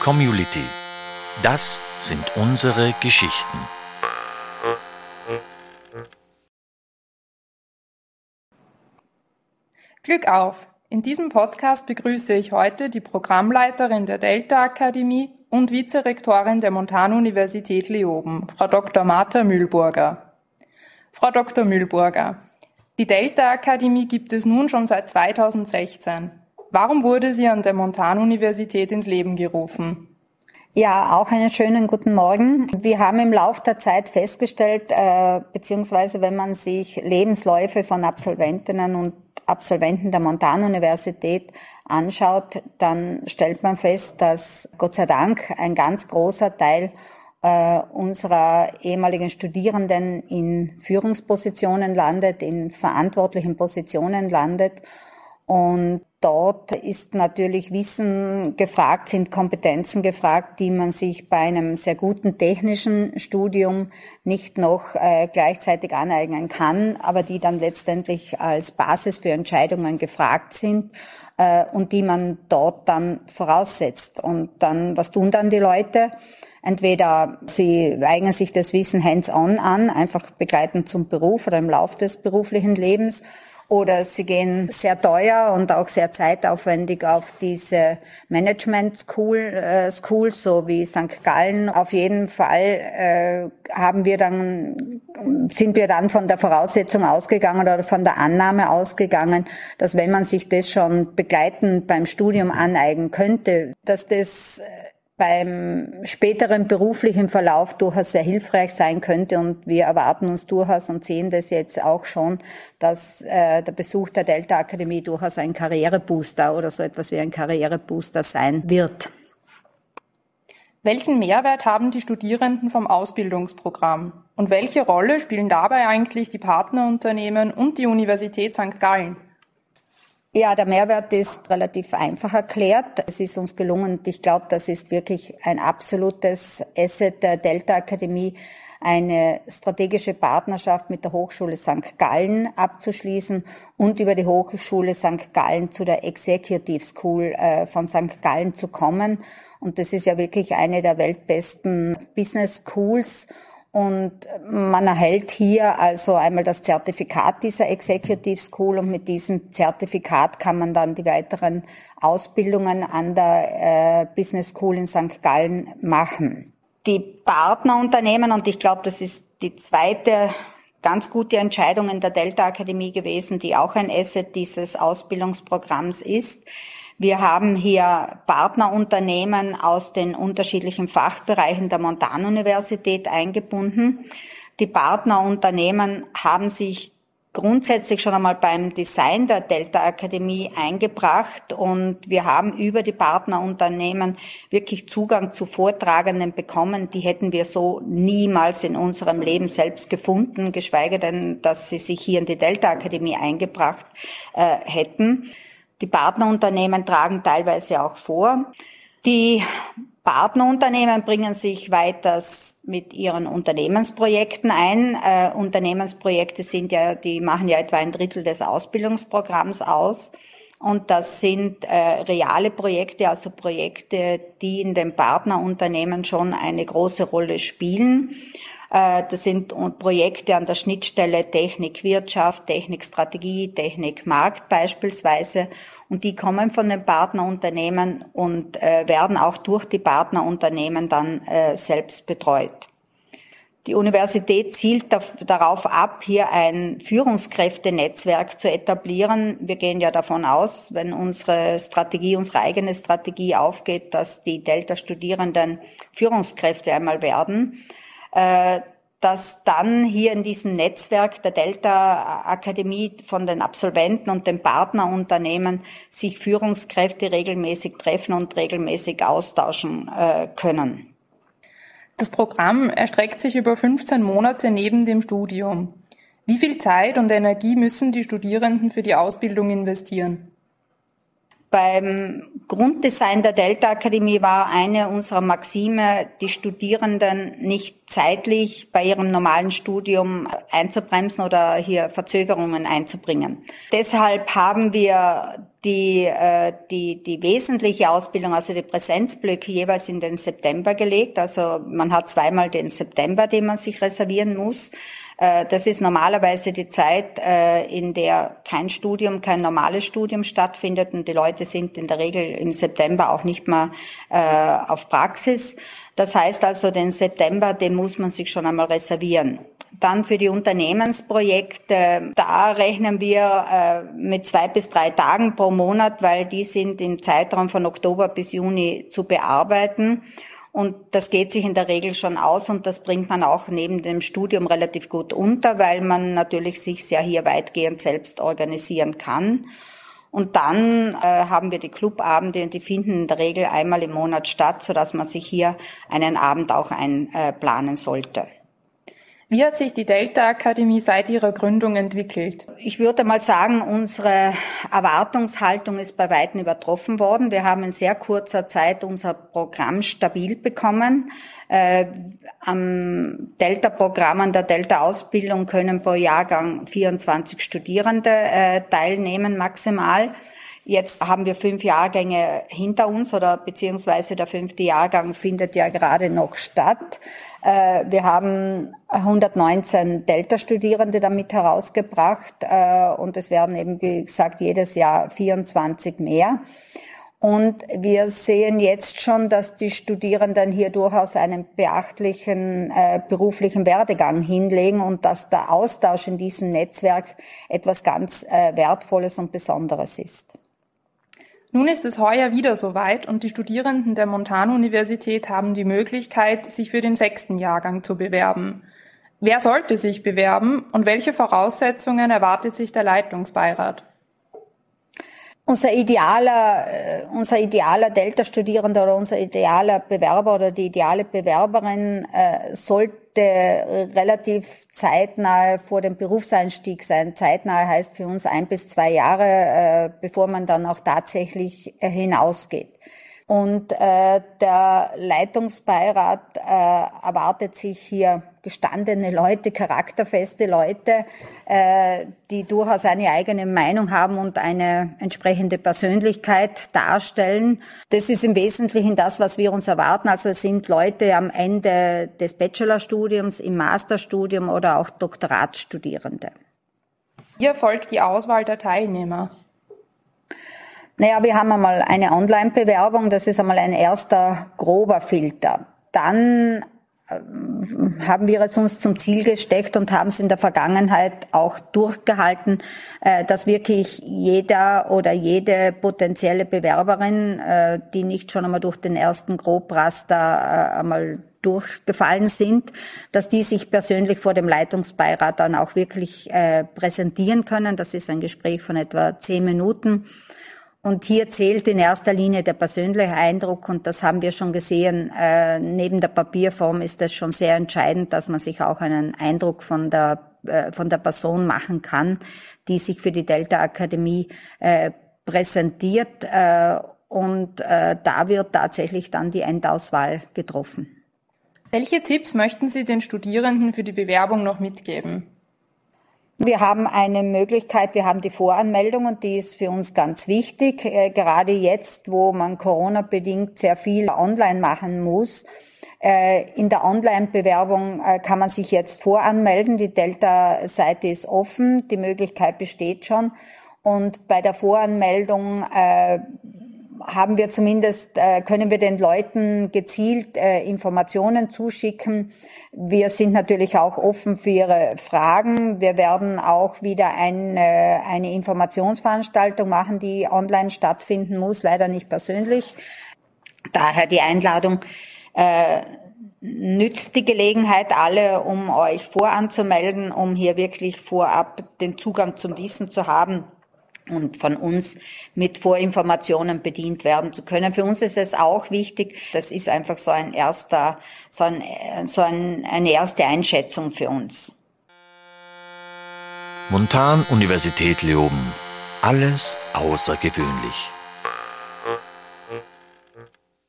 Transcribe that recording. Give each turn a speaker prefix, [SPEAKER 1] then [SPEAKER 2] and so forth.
[SPEAKER 1] Community. Das sind unsere Geschichten.
[SPEAKER 2] Glück auf! In diesem Podcast begrüße ich heute die Programmleiterin der Delta-Akademie und Vizerektorin der Montanuniversität Leoben, Frau Dr. Martha Mühlburger. Frau Dr. Mühlburger, die Delta-Akademie gibt es nun schon seit 2016. Warum wurde sie an der Montanuniversität ins Leben gerufen?
[SPEAKER 3] Ja, auch einen schönen guten Morgen. Wir haben im Laufe der Zeit festgestellt, beziehungsweise wenn man sich Lebensläufe von Absolventinnen und Absolventen der Montanuniversität anschaut, dann stellt man fest, dass Gott sei Dank ein ganz großer Teil unserer ehemaligen Studierenden in Führungspositionen landet, in verantwortlichen Positionen landet. Und dort ist natürlich Wissen gefragt, sind Kompetenzen gefragt, die man sich bei einem sehr guten technischen Studium nicht noch gleichzeitig aneignen kann, aber die dann letztendlich als Basis für Entscheidungen gefragt sind und die man dort dann voraussetzt. Und dann, was tun dann die Leute? Entweder sie eignen sich das Wissen hands-on an, einfach begleitend zum Beruf oder im Lauf des beruflichen Lebens, oder sie gehen sehr teuer und auch sehr zeitaufwendig auf diese Management-Schools, so wie St. Gallen. Auf jeden Fall sind wir dann von der Voraussetzung ausgegangen oder von der Annahme ausgegangen, dass wenn man sich das schon begleitend beim Studium aneignen könnte, dass das beim späteren beruflichen Verlauf durchaus sehr hilfreich sein könnte, und wir erwarten uns durchaus und sehen das jetzt auch schon, dass der Besuch der Delta-Akademie durchaus ein Karrierebooster oder so etwas wie ein Karrierebooster sein wird.
[SPEAKER 2] Welchen Mehrwert haben die Studierenden vom Ausbildungsprogramm? Und welche Rolle spielen dabei eigentlich die Partnerunternehmen und die Universität St. Gallen?
[SPEAKER 3] Ja, der Mehrwert ist relativ einfach erklärt. Es ist uns gelungen, und ich glaube, das ist wirklich ein absolutes Asset der Delta-Akademie, eine strategische Partnerschaft mit der Hochschule St. Gallen abzuschließen und über die Hochschule St. Gallen zu der Executive School von St. Gallen zu kommen. Und das ist ja wirklich eine der weltbesten Business Schools. Und man erhält hier also einmal das Zertifikat dieser Executive School, und mit diesem Zertifikat kann man dann die weiteren Ausbildungen an der Business School in St. Gallen machen. Die Partnerunternehmen, und ich glaube, das ist die zweite ganz gute Entscheidung in der Delta-Akademie gewesen, die auch ein Asset dieses Ausbildungsprogramms ist. Wir haben hier Partnerunternehmen aus den unterschiedlichen Fachbereichen der Montanuniversität eingebunden. Die Partnerunternehmen haben sich grundsätzlich schon einmal beim Design der Delta-Akademie eingebracht, und wir haben über die Partnerunternehmen wirklich Zugang zu Vortragenden bekommen. Die hätten wir so niemals in unserem Leben selbst gefunden, geschweige denn, dass sie sich hier in die Delta-Akademie eingebracht hätten. Die Partnerunternehmen tragen teilweise auch vor. Die Partnerunternehmen bringen sich weiters mit ihren Unternehmensprojekten ein. Unternehmensprojekte die machen ja etwa ein Drittel des Ausbildungsprogramms aus. Und das sind reale Projekte, also Projekte, die in den Partnerunternehmen schon eine große Rolle spielen. Das sind Projekte an der Schnittstelle Technik-Wirtschaft, Technik-Strategie, Technik-Markt beispielsweise. Und die kommen von den Partnerunternehmen und werden auch durch die Partnerunternehmen dann selbst betreut. Die Universität zielt darauf ab, hier ein Führungskräftenetzwerk zu etablieren. Wir gehen ja davon aus, wenn unsere eigene Strategie aufgeht, dass die Delta-Studierenden Führungskräfte einmal werden, dass dann hier in diesem Netzwerk der Delta-Akademie von den Absolventen und den Partnerunternehmen sich Führungskräfte regelmäßig treffen und regelmäßig austauschen können.
[SPEAKER 2] Das Programm erstreckt sich über 15 Monate neben dem Studium. Wie viel Zeit und Energie müssen die Studierenden für die Ausbildung investieren?
[SPEAKER 3] Beim Grunddesign der Delta-Akademie war eine unserer Maxime, die Studierenden nicht zeitlich bei ihrem normalen Studium einzubremsen oder hier Verzögerungen einzubringen. Deshalb haben wir die wesentliche Ausbildung, also die Präsenzblöcke, jeweils in den September gelegt. Also man hat zweimal den September, den man sich reservieren muss. Das ist normalerweise die Zeit, in der kein normales Studium stattfindet, und die Leute sind in der Regel im September auch nicht mehr auf Praxis. Das heißt also, den September, den muss man sich schon einmal reservieren. Dann für die Unternehmensprojekte, da rechnen wir mit 2 bis 3 Tagen pro Monat, weil die sind im Zeitraum von Oktober bis Juni zu bearbeiten. Und das geht sich in der Regel schon aus, und das bringt man auch neben dem Studium relativ gut unter, weil man natürlich sich ja hier weitgehend selbst organisieren kann. Und dann haben wir die Clubabende, und die finden in der Regel einmal im Monat statt, sodass man sich hier einen Abend auch einplanen sollte.
[SPEAKER 2] Wie hat sich die Delta-Akademie seit ihrer Gründung entwickelt?
[SPEAKER 3] Ich würde mal sagen, unsere Erwartungshaltung ist bei weitem übertroffen worden. Wir haben in sehr kurzer Zeit unser Programm stabil bekommen. Am Delta-Programm, an der Delta-Ausbildung können pro Jahrgang 24 Studierende teilnehmen maximal. Jetzt haben wir 5 Jahrgänge hinter uns, oder beziehungsweise der 5. Jahrgang findet ja gerade noch statt. Wir haben 119 Delta-Studierende damit herausgebracht, und es werden eben, wie gesagt, jedes Jahr 24 mehr. Und wir sehen jetzt schon, dass die Studierenden hier durchaus einen beachtlichen beruflichen Werdegang hinlegen, und dass der Austausch in diesem Netzwerk etwas ganz Wertvolles und Besonderes ist.
[SPEAKER 2] Nun ist es heuer wieder soweit, und die Studierenden der Montanuniversität haben die Möglichkeit, sich für den 6. Jahrgang zu bewerben. Wer sollte sich bewerben, und welche Voraussetzungen erwartet sich der Leitungsbeirat?
[SPEAKER 3] Unser idealer Delta-Studierender oder unser idealer Bewerber oder die ideale Bewerberin sollte relativ zeitnah vor dem Berufseinstieg sein. Zeitnah heißt für uns 1 bis 2 Jahre, bevor man dann auch tatsächlich hinausgeht. Und der Leitungsbeirat erwartet sich hier gestandene Leute, charakterfeste Leute, die durchaus eine eigene Meinung haben und eine entsprechende Persönlichkeit darstellen. Das ist im Wesentlichen das, was wir uns erwarten. Also es sind Leute am Ende des Bachelorstudiums, im Masterstudium oder auch Doktoratsstudierende.
[SPEAKER 2] Wie erfolgt die Auswahl der Teilnehmer?
[SPEAKER 3] Naja, wir haben einmal eine Online-Bewerbung, das ist einmal ein erster grober Filter. Dann haben wir es uns zum Ziel gesteckt und haben es in der Vergangenheit auch durchgehalten, dass wirklich jeder oder jede potenzielle Bewerberin, die nicht schon einmal durch den ersten Grobraster einmal durchgefallen sind, dass die sich persönlich vor dem Leitungsbeirat dann auch wirklich präsentieren können. Das ist ein Gespräch von etwa 10 Minuten. Und hier zählt in erster Linie der persönliche Eindruck, und das haben wir schon gesehen. Neben der Papierform ist es schon sehr entscheidend, dass man sich auch einen Eindruck von der Person machen kann, die sich für die Delta-Akademie präsentiert. Und da wird tatsächlich dann die Endauswahl getroffen.
[SPEAKER 2] Welche Tipps möchten Sie den Studierenden für die Bewerbung noch mitgeben?
[SPEAKER 3] Wir haben eine Möglichkeit, wir haben die Voranmeldung, und die ist für uns ganz wichtig. Gerade jetzt, wo man Corona-bedingt sehr viel online machen muss. In der Online-Bewerbung kann man sich jetzt voranmelden. Die Delta-Seite ist offen, die Möglichkeit besteht schon. Und bei der Voranmeldung haben wir zumindest, können wir den Leuten gezielt Informationen zuschicken. Wir sind natürlich auch offen für ihre Fragen. Wir werden auch wieder eine Informationsveranstaltung machen, die online stattfinden muss, leider nicht persönlich. Daher die Einladung, nützt die Gelegenheit alle, um euch voranzumelden, um hier wirklich vorab den Zugang zum Wissen zu haben und von uns mit Vorinformationen bedient werden zu können. Für uns ist es auch wichtig, das ist einfach eine erste Einschätzung für uns.
[SPEAKER 1] Montanuniversität Leoben. Alles außergewöhnlich.